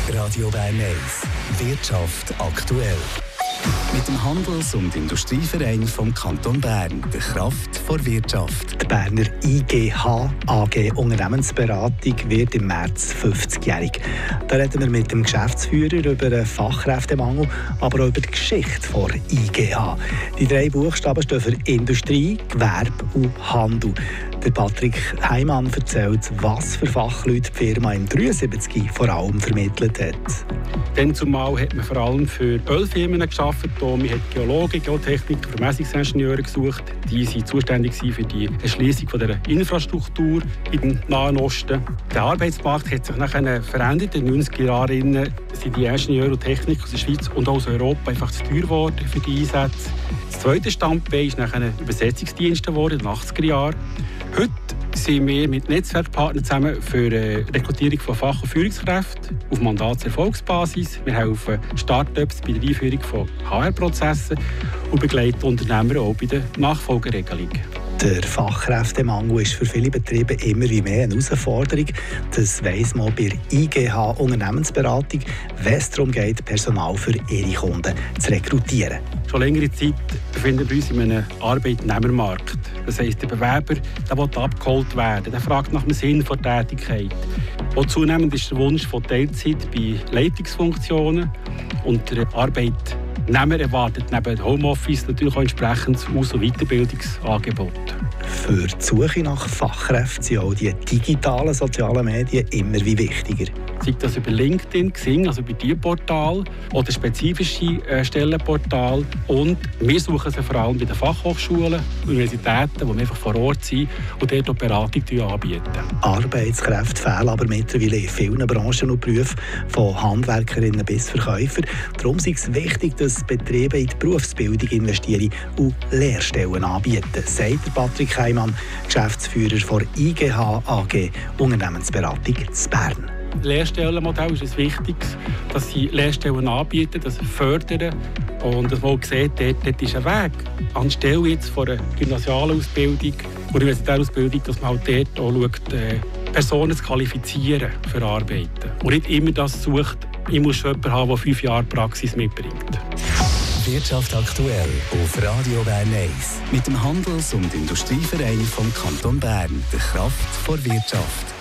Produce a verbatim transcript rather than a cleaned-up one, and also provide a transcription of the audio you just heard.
Radio Bern eins. Wirtschaft aktuell. Mit dem Handels- und Industrieverein vom Kanton Bern, der Kraft vor Wirtschaft. Die Berner I G H A G Unternehmensberatung wird im März fünfzigjährig. Da reden wir mit dem Geschäftsführer über den Fachkräftemangel, aber auch über die Geschichte der I G H. Die drei Buchstaben stehen für Industrie, Gewerbe und Handel. Der Patrick Heimann erzählt, was für Fachleute die Firma im dreiundsiebzig vor allem vermittelt hat. Dann zumal hat man vor allem für Ölfirmen gearbeitet. Man hat Geologen, Geotechniker, Vermessungsingenieure gesucht. Die waren zuständig für die Erschliessung der Infrastruktur im Nahen Osten. Der Arbeitsmarkt hat sich nachher verändert. In den neunziger Jahren sind die Ingenieure und Techniker aus der Schweiz und auch aus Europa einfach zu teuer geworden für die Einsätze. Das zweite Standbein ist nachher Übersetzungsdienste geworden in den achtziger Jahren. Heute sind wir mit Netzwerkpartnern zusammen für die Rekrutierung von Fach- und Führungskräften auf Mandatserfolgsbasis. Wir helfen Start-ups bei der Einführung von H R-Prozessen und begleiten Unternehmer auch bei der Nachfolgeregelung. Der Fachkräftemangel ist für viele Betriebe immer wie mehr eine Herausforderung. Das weiss man bei der I G H Unternehmensberatung, wenn es darum geht, Personal für ihre Kunden zu rekrutieren. Schon längere Zeit befinden wir uns in einem Arbeitnehmermarkt. Das heisst, der Bewerber der will abgeholt werden, der fragt nach dem Sinn der Tätigkeit. Auch zunehmend ist der Wunsch von Teilzeit bei Leitungsfunktionen und der Arbeitnehmer erwartet neben Homeoffice natürlich auch entsprechend Aus- und Weiterbildungsangebote. Für die Suche nach Fachkräften sind auch die digitalen sozialen Medien immer wie wichtiger. Sei das über LinkedIn, Xing, also über diese Portal oder spezifische äh, Stellenportale. Und wir suchen sie vor allem bei den Fachhochschulen, Universitäten, wo wir einfach vor Ort sind und dort auch Beratung anbieten. Arbeitskräfte fehlen aber mittlerweile in vielen Branchen und Berufen, von Handwerkerinnen bis Verkäufer. Darum ist es wichtig, dass Betriebe in die Berufsbildung investieren und Lehrstellen anbieten, sagt Patrick Heimann, Geschäftsführer der I G H A G Unternehmensberatung zu Bern. Lehrstellenmodell ist es wichtig, dass sie Lehrstellen anbieten, dass sie fördern und dass man auch sieht, dort, dort ist ein Weg. Anstelle jetzt von einer gymnasialen Ausbildung, universitären Ausbildung, dass man halt dort auch schaut, äh, Personen zu qualifizieren für Arbeiten. Und nicht immer das sucht, ich muss schon jemanden haben, der fünf Jahre Praxis mitbringt. Wirtschaft aktuell auf Radio Bern eins. Mit dem Handels- und Industrieverein vom Kanton Bern, der Kraft vor Wirtschaft.